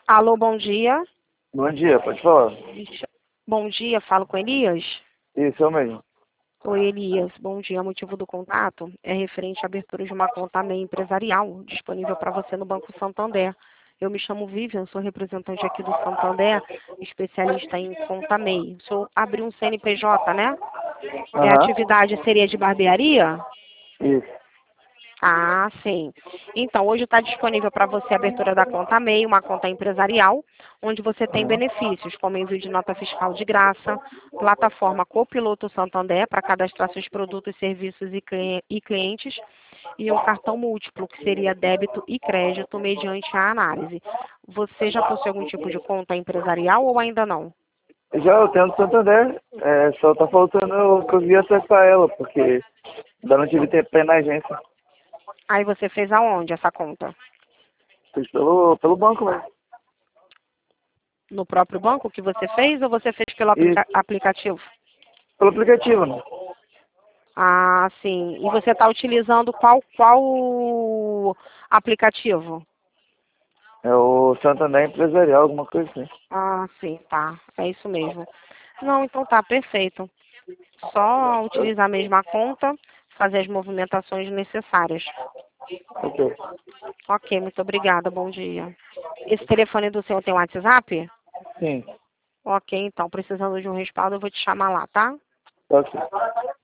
Alô, bom dia. Bom dia, pode falar. Bom dia, falo com Elias. Isso, eu mesmo. Oi, Elias. Bom dia. O motivo do contato é referente à abertura de uma conta MEI empresarial disponível para você no Banco Santander. Eu me chamo Vivian, sou representante aqui do Santander, especialista em conta MEI. O senhor abriu um CNPJ, né? A Aham. atividade seria de barbearia? Isso. Ah, sim. Então, hoje está disponível para você a abertura da conta MEI, uma conta empresarial, onde você tem Aham. benefícios, como envio de nota fiscal de graça, plataforma Copiloto Santander para cadastrar seus produtos, serviços e clientes, e um cartão múltiplo, que seria débito e crédito, mediante a análise. Você já possui algum tipo de conta empresarial ou ainda não? Já eu tenho do Santander, só tá faltando eu conseguir acessar ela, porque ainda não tive tempo pra ir na agência. Aí você fez aonde essa conta? Fiz pelo banco mesmo. No próprio banco que você fez ou você fez pelo Isso, aplicativo? pelo aplicativo, né? Ah, sim. E você está utilizando qual aplicativo? É o Santander Empresarial, alguma coisa assim. Ah, sim, tá. É isso mesmo. Não, então tá, perfeito. Só utilizar a mesma conta, fazer as movimentações necessárias. Ok. Ok, muito obrigada, bom dia. Esse telefone do senhor tem WhatsApp? Sim. Ok, então, precisando de um respaldo, eu vou te chamar lá, tá? Ok.